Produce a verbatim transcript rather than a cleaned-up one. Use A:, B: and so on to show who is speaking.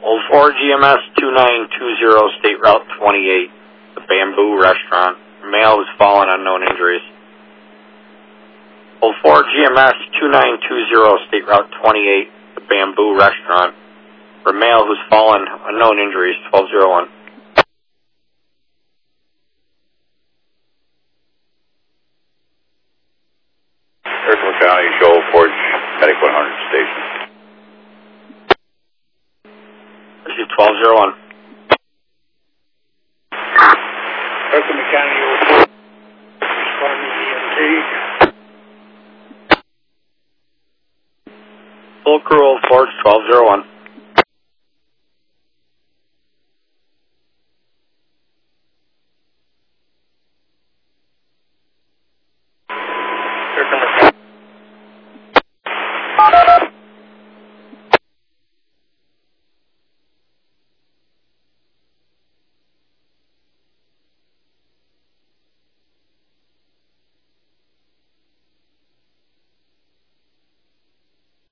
A: Old four G M S two nine two zero, State Route twenty-eight, the Bamboo Restaurant. Male was fallen, unknown injuries. Old four G M S two nine two zero, State Route twenty-eight, the Bamboo Restaurant. For male who's fallen, unknown injuries, twelve oh one.
B: Kirkland County, show Forge, Medic one hundred station.
A: Receive twelve oh one.
C: Kirkland County, responding E M T.
A: Full crew, Old Forge, twelve oh one.